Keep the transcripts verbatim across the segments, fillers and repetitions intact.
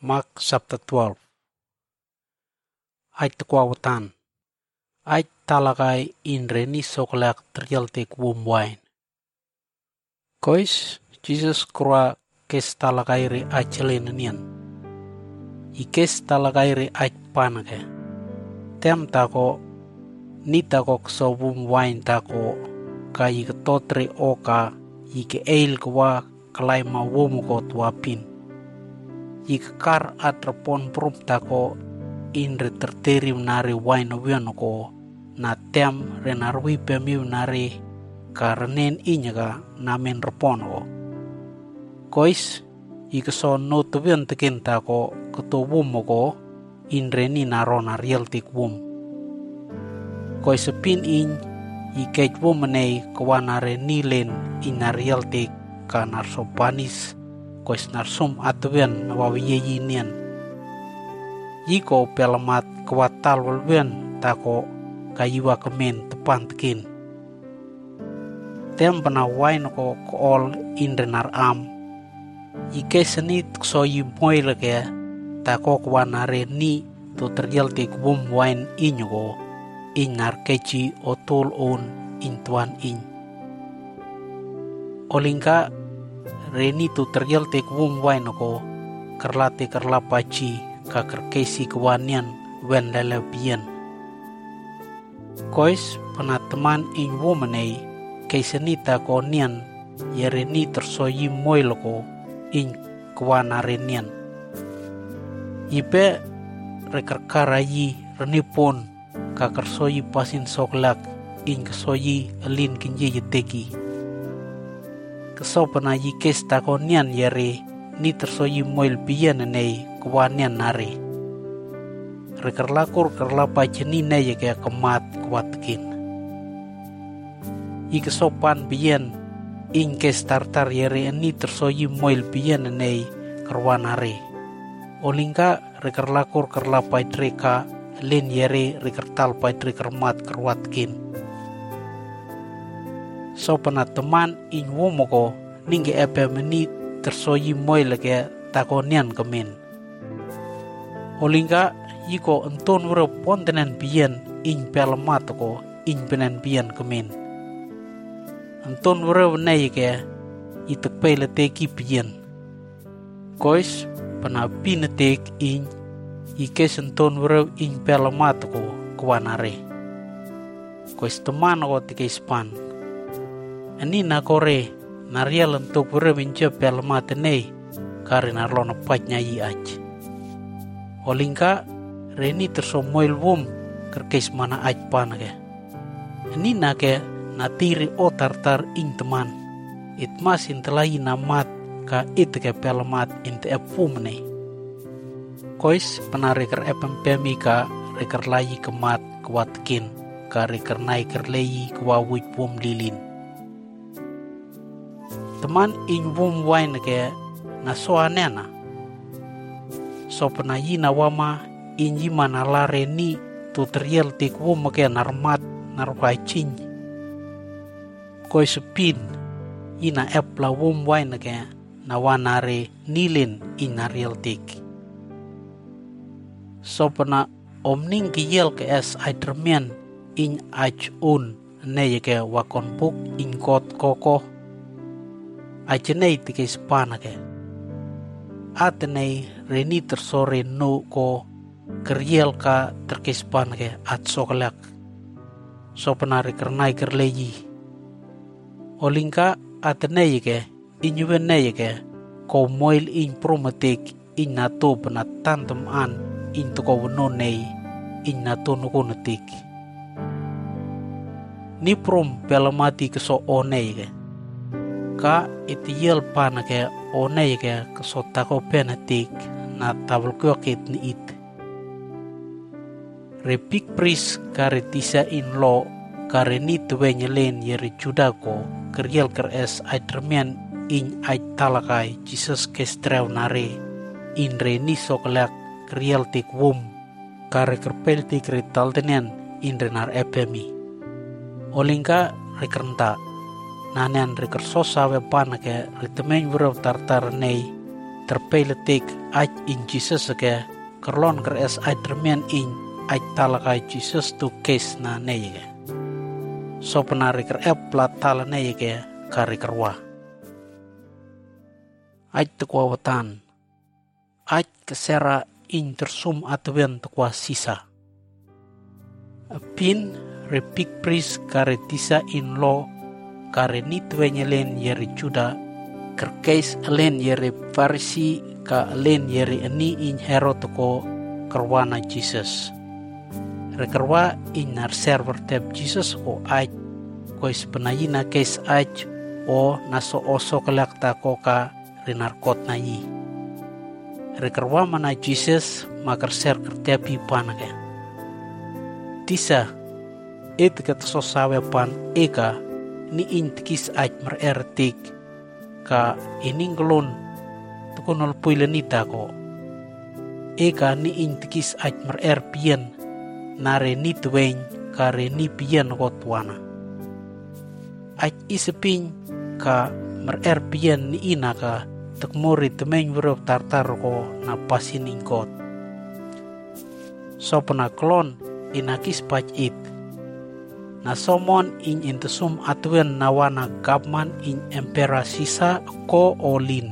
Mark chapter twelve. Ait kwawatan. Ait talakai inreni soklak trialtek wum wine. Kois Jesus kura kes talakai re achelen nian. Ikes talakai re ait panake. Tem tako ni tako kso wum wine tako ka ike totre oka ike eil kwa kalai ma wum ko tuapin. Ike kar atrapon prum tako inre terteri nare wine wian ko na tem renarwi pemiu nare karnen inyaga namen repon ko. Kois ike so no tuvian tekin tako keto wum ko inre ni narona realtik wum. Kois pin in ike wum nei kawanare nilen inarialtik ka narsopanis kois narsum atuvian nawawiye nian. Yiko pelamat kawatal walwian tako kayiwa kemen tepan tekin. Tem pena wine ko kool indrenar am. Ike senit ksoyi moy leke tako kawanare ni to terjaltik wum wine inyo inar keci otol on intuan in. Olingka reni tu terjaltik wum wine ko kerlate kerlapaci kakar kesi kewanian wen lelebian. Kois pena teman in womanei keisenita ko nian yereni tersoyi moy loko in kewanare nian. Ipe rekerkarayi renipon kakar soyi pasin soklak in kesoyi elin kinje yeteki. Keso pena yikes tako nian yere ni tersoyi moil biyan nei kewanian nare. Rekerlakur kerlapa jeni nei yake kemat kuatkin. Ike sopan biyan ingkes tartar yere ni tersoyi moil biyan nei kerwanare. Olingka rekerlakur kerlapa treka len yere rekertal paitre kermat kerwatkin. So pena teman in womoko ningge epe meni tersoyi moy leke takonian kemen. Olingka yiko enton wuro pontenen biyen in pelamat ko in penen biyen kemen. Enton wuro nei ke itek pele teki biyen. Kois pena pinetek in ike senton wuro in pelamat ko kwanare. Kois teman ko tike span. Ani nakore narial untuk wuro mince pelamat nei karena lona patnya i aj. Olingka reni tersomoil wum kerkes mana aj panake. Ini nake natiri otartar ing teman. It masin telai namat ka it ke pelamat inte epum nei. Kois penareker epem pemi ka reker layi kemat kuatkin ka reker naik kerleyi kwawit wum lilin. Teman ing wum wine ke nasoanena. So pena yina wama inji manalare ni tu teriel tik wum ke narmat narpai cing. Koi sepin yina epla wum wine ke nawanare nilin inariel tik. So pena omning kiyel ke es aidermian in aj un ne ke wakon puk in kot koko. Ajenei tike spanake. Atenei reni tersore no ko keriel ka terkespanake at sokalak. So penari kernai kerleyi. Olingka atenei ke inyuvenei ke ko moil in prometek in nato penatantem an in toko wenonei in nato nukonetik. Ni prom pelamati keso onei ke. Ka itiyel panake onei ke kesotako penetik na tabel kuakit ni it. Repik pris kare tisa in lo kare ni tuwe nyelen yeri judako keriel keres aidermian in ait talakai Jesus kestrew nare in re ni soklak keriel tik wum kare kerpel tik rital tenen in renar epemi. Olingka rekerenta nanen reker sosa we panake ritemen wuro tartar nei terpeletik aj in Jesus ke kerlon keres aj termian in aj talakai Jesus tu kes na neye. So penari kerep plat tala neye ke kari kerwa. Aj tekwa watan. Aj kesera in tersum atwen tekwa sisa. Pin repik pris kare tisa in lo kare nitwenye len yeri juda kerkes len yeri farisi ka len yeri ani in herod ko kerwana Jesus. Rekerwa in nar server tep Jesus o aj ko ispenayina kes aj o naso oso kelakta ko ka rinarkot na yi. Rekerwa mana Jesus makar ser kertepi panake. Tisa it kata sawe pan eka ni intikis aj merertik ka ininglon tukunol puilenita ko. Eka ni intikis aj merer pien nare ni tuweng kare ni pien ko tuana. Aj isepin ka merer pien ni ina ka tekmuri temeng bro tartar ko na pasin ingkot. So penaklon inakis paj it. Na somon in intesum atwen nawana gapman in empera sisa ko olin.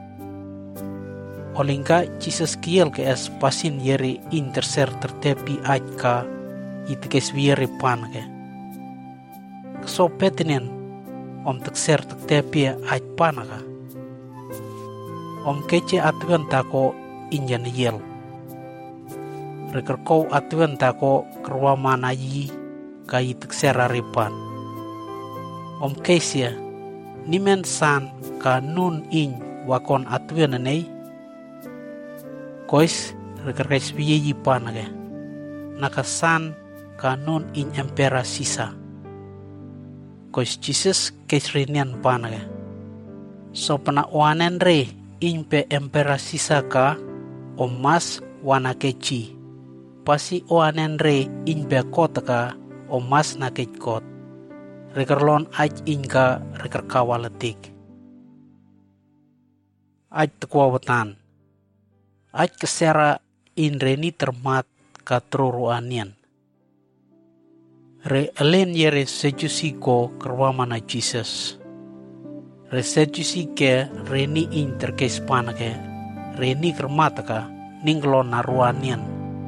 Olingka Jesus kiel ke es pasin yeri interser tertepi aj ka itikes wieri pan ke. So petinen om tekser tertepi aj pan ka. Om kece atwen tako injan yel. Rekerkou atwen tako kerwa mana yi kai teksera ripan. Om kesia nimen san ka nun in wakon atwen nei. Kois rekerkais biye yipan ke. Nakasan ka nun in empera sisa. Kois Jesus kesrinian pan ke. So pena wanen re in pe empera sisa ka om mas wana keci. Pasi wanen re in pe kota ka o mas nakit kot. Rekerlon aj inka reker kawaletik. Aj tekwa watan. Aj kesera in reni termat katruruanian. Re elen yere sejusi ko kerwa mana Jesus. Re sejusi ke reni in terkes panake. Reni kermata ka ninglon naruanian.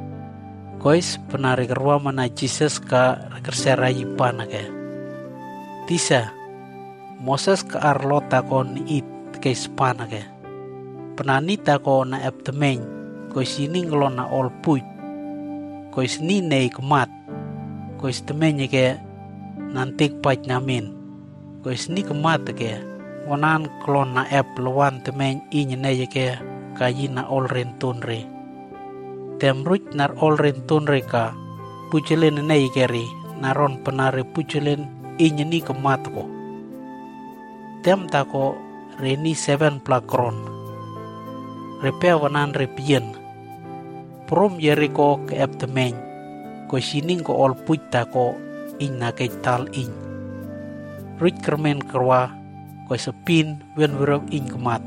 Kois penari kerwa mana Jesus ka rekersera yipan ke. Tisa Moses ke arlota ko ni it ke spana ke. Penanita ko na eptemeng kois ini ngelon na ol puj. Kois ni nei kemat. Kois temenye ke nantik paj namin. Kois ni kemat ke. Wanan klon na ep lewan temeng inye neye ke kayi na ol rentun re. Temruj nar olren tunreka pujulen nei keri naron penare pujulen inyeni kematko. Tem tako reni seven plakron. Repea wanan repien. Prom yeriko ke eptemeng. Ko sining ko ol puj tako in na tal in. Ruj kermen kerwa ko sepin wen werok in kemat.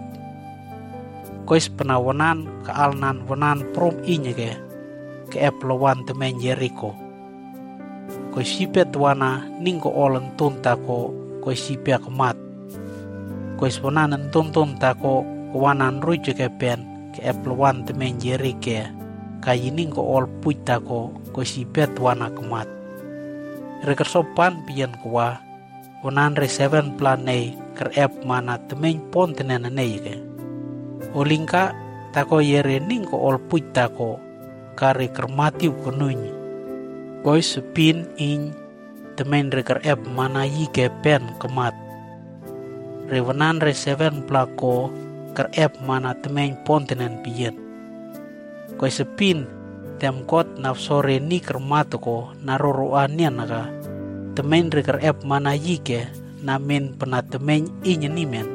Kois penawanan ke alnan wanan prom inya ke ke eplowan temen Jericho. Kois sipet wana ningko olen tunta ko kois sipia kemat. Kois wanan tuntun tako wanan rujuk ke pen ke eplowan temen Jericho kayi ningko ol puj tako kois sipet wana kemat. Reker sopan pian kwa wanan re seven planei ker ep mana temen pontenen nei ke. Olingka tako yere ningko ol puj tako kare kermatiu konunyi. Kois sepin in temen reker ep mana yi ke pen kemat. Rewenan re seven plako ker ep mana temen pontenen piyen. Kois sepin temkot nafsore ni kermat ko naroroanian naka. Temen reker ep mana yi ke namin penatemen inya nimen.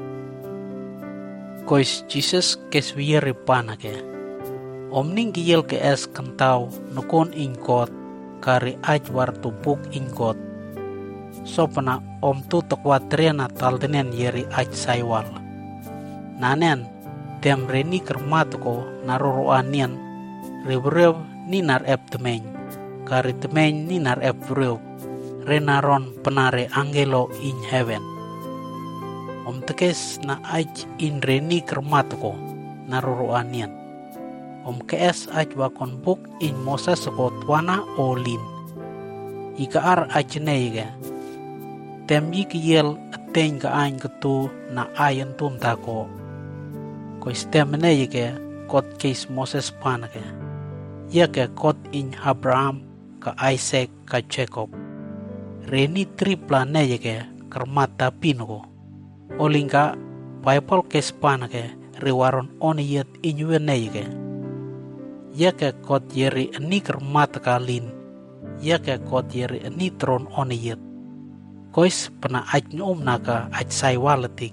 Kois Jesus keswieri panake. Om ning giyel ke es kentau nukon ingkot kari aj war tupuk ingkot. Sopena om tu tokwatrena taldenen yeri aj saywal. Nanen tem reni kermatuko naroroanian rebreu ninar ep temeng kari temeng ninar ep breu renaron penare angelo in heaven. Om tekes na aj in reni kermatuko naroroanian. Om kees aj wakon buk in Moses ko tuana olin. Ika ar aj neiga. Tem yik yel ateng ka ain ketu na ayan tum tako. Ko stem neiga kot keis Moses panake. Ya ke kot in Abraham ka Isaac ka Jacob. Reni tripla neiga kermata pinko. Olingka Bible kes panake rewaron oniyet inyue neiga. Ya ke kot yeri ni kermata kalin. Ya ke kot yeri ni tron oniyet. Kois pena aj nyum naka aj saywalatik.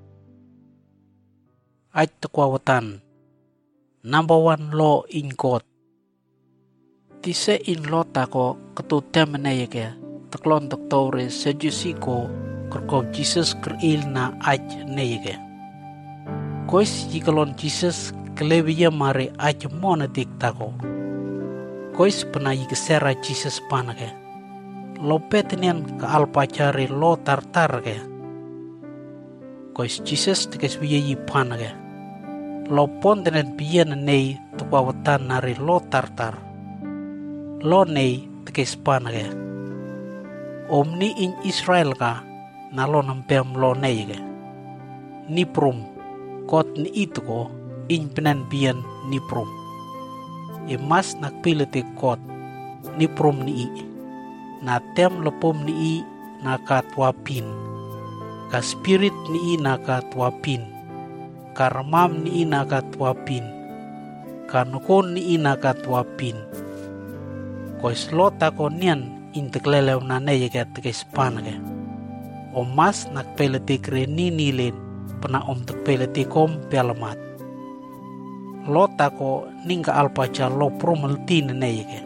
Aj tekwawatan. Number one law in God. Tise in law tako ketu temene yake. Teklon tektore sejusiko kerkop Jesus keril na aj ne yake. Kois jikalon Jesus kelebiya mare aj monetik tako. Kois pena yikesera Jesus panake. Lopetinian ka alpacari lo tartar ke. Kois Jesus tekes biyayi panake. Lopon tenen biyan nei tukwawatan nari lo tartar. Lo nei tekes panake. Omni in Israel ka nalo nampem lo nei ke. Ni prum kot ni itu ko in penan biyan ni prum. Emas nakpiliti kot ni prum ni i. Na tem lepom ni i nakatwapin. Ka spirit ni i nakatwapin. Ka ramam ni i nakatwapin. Ka nukon ni i nakatwapin. Ko islota ko niyan inteklelew na neyeke tekes panake. O mas nakpeletik re ni nilin pena om tekpeletik om pelamat. Lota ko ningka alpaca lo promeltin neyeke.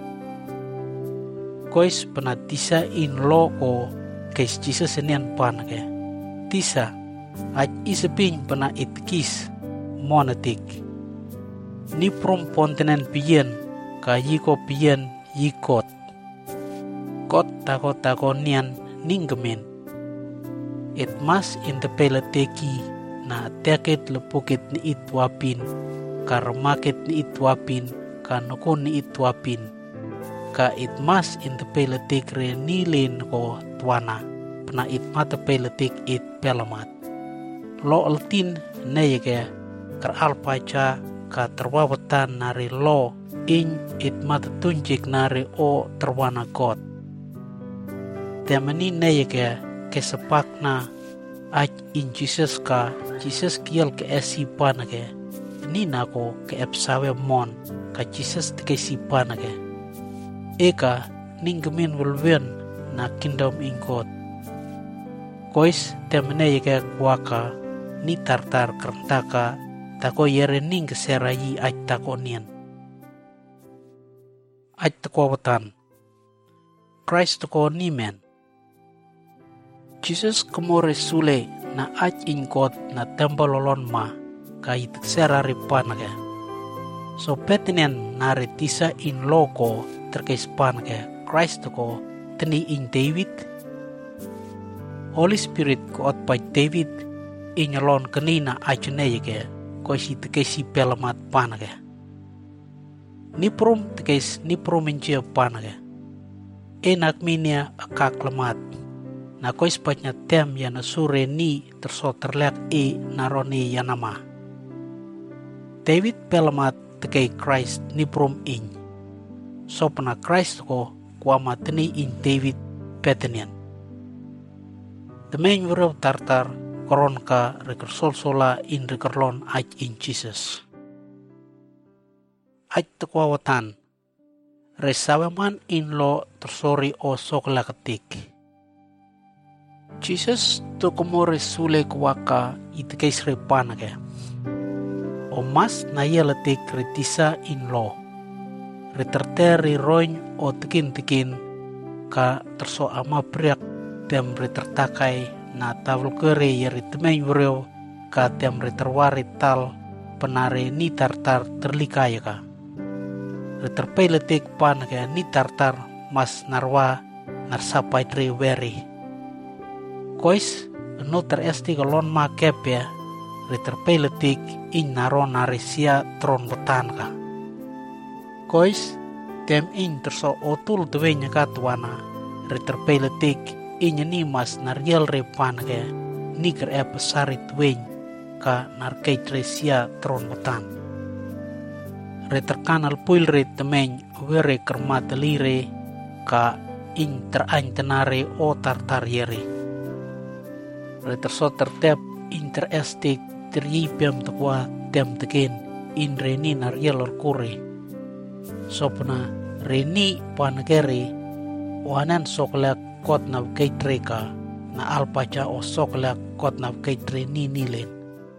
Kois pena tisa in lo ko kes Jesus senian panake. Tisa aj isepin pena itkis monetik. Ni prom pontenen piyen ka yiko piyen yikot. Kot tako tako nian ninggemin. It mas in the peleteki na teket lepukit ni itwapin. Ka remakit ni itwapin. Ka nukon ni itwapin. Ka itmas in the peletik re nilin ko tuana. Pena itmata peletik it pelamat. Lo altin neyeke kar alpaca ka terwawatan nari lo in itmata tunjik nari o terwana God. Temani neyeke kesepakna aj in Jesus ka Jesus kiel ke esi panake. Nina ko ke epsawe mon ka Jesus teke si panake. Eka ninggemin welwen na kingdom in God. Kois temene yeke kuaka ni tartar kerentaka tako yere ning keserayi aj tako nian. Aj takwawatan. Christ tako ni men. Jesus kemore sule na aj in God na tembalolon ma ka iteksera ripanake. So petinen nare tisa in loko terkais panake Christ ko teni in David. Holy Spirit ko otpai David inyalon kenina ajneyeke ko si tekesi pelamat panake. Ni prom tekes ni prominsia panake. Enak minia akak lemat. Na ko ispatnya tem yana sure ni terso terlek e naroni yanama. David pelamat tekei Christ ni prom in. So pena Christ ko kuama teni in David petenian. The main word tartar koron ka rekersol sola in rekerlon aj in Jesus. Aj tekwawatan. Resawaman in lo tersori o sokla ketik. Jesus to komore sule kuaka itekes repanake. O mas na yeletik retisa in lo. Reterteri roin o tekin-tekin ka terso ama priak tem retertakai na tavul kere yeri temeng wreo ka tem reterwari tal penare ni tartar terlikaya ka. Reterpeletik pan ke ni tartar mas narwa narsapai tre weri. Kois no teresti kalon ma kepya reterpeletik in naron naresia tron betan ka. Kois tem in terso otul tuwenya katuana reterpeletik inya ni mas nariel repan ke niker e pesari tuweny ka narkei tresia tron betan. Reterkanal puil re temeny were kermatelire ka in terany tenare o tartar yere. Reterso tertep interestik teryipiam tekwa tem teken in reni nariel orkure. Sopna reni panagere wanan soklak kot na keitreka na alpaca o soklak kot na keitre ni nilen.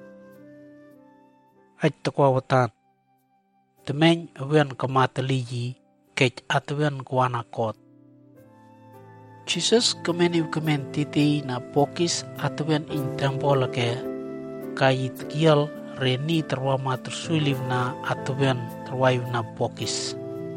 Aj tekwa watan. Temeny awen kamataliyi kech atwen kuana kot. Jesus kemeni kemen titi na pokis atwen in temple ke kayit kial reni terwama tersuliv na atwen terwayu na pokis.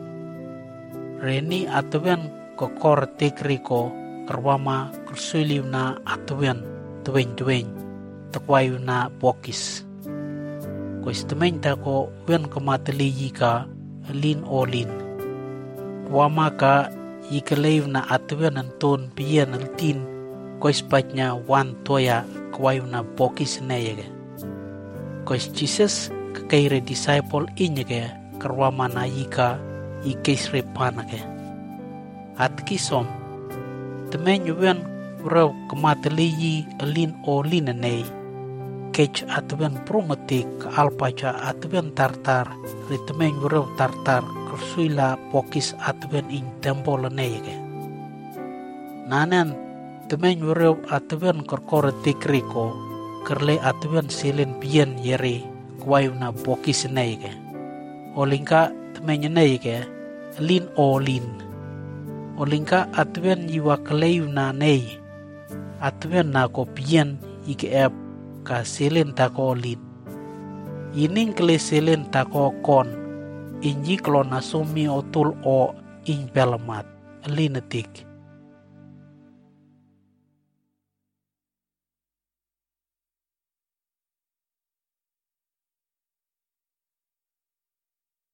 Reni atwen kokor tekriko terwama tersuliv na atwen tuwen-tuwen terwayu na pokis. Ko istemeng tako wen kamataliyi ka lin olin. Wama ka ikalev na atwen anton piyan altin ko ispatnya wan toya kwayu na pokis neyege. Ko Jesus kakaire disciple inyege karwama na yika ikesre panake. At kisom temeng wen wraw kamataliyi alin olin ney. Kech atwen prometik alpaca atwen tartar ritemeng wrew tartar kersuila pokis atwen in tempol neyege. Nanen temeng wrew atwen korkoretik riko kerle atwen silen pian yere kwayu na pokis neyege. Olingka temeng neyege lin olin. Olingka atwen yiwa keleyu na ney. Atwen na ko pian ike ep ka silen tako olin. Ining kele silen tako kon. Inji klon asumi otul o in pelamat. Linetik.